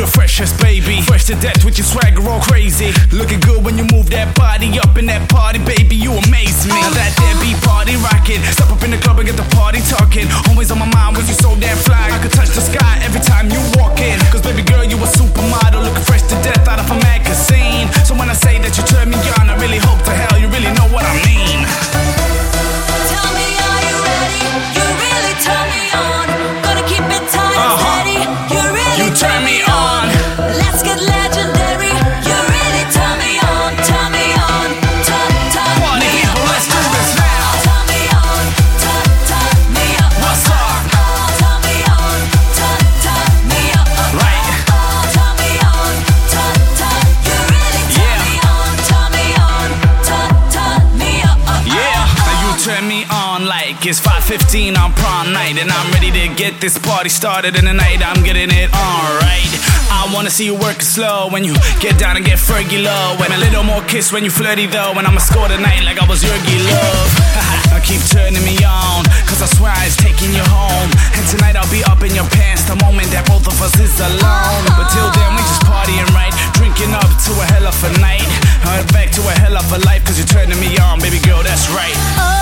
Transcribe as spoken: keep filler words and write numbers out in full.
freshest, baby. Fresh to death with your swagger all crazy. Looking good when you move that body up in that party, baby, you amaze me. Now that there be party rocking, step up in the club and get the party talking. Always on my mind when you so damn fly, I could touch the sky every time you walk in. Cause baby girl, you a supermodel, looking fresh to death out of a magazine. So when I say that you turn me on, I really hope to hell you really know what I mean. Tell me, are you ready? You really turn me on. Gonna keep it tight and Uh-huh. steady. You really You turn me on. Let's get legendary. You really turn me on. Turn me on. Turn, turn Party me people, on. let's do this now. Turn me on. Turn, turn me up. What's up? Turn me on. Turn, turn me up. Right. Turn me on. Turn, turn. You really turn Yeah. me on. Turn me on. Turn, turn me up. Yeah, now you turn me on like it's five fifteen on prom night, and I'm ready to get this party started. In the night, I'm getting it on right. I wanna see you work slow when you get down and get Fergie low, and a little more kiss when you flirty though. And I'ma score tonight like I was Yergy Love. Now keep turning me on, cause I swear it's taking you home. And tonight I'll be up in your pants the moment that both of us is alone. But till then we just partying right, drinking up to a hell of a night, uh, back to a hell of a life. Cause you're turning me on, baby girl, that's right. Oh,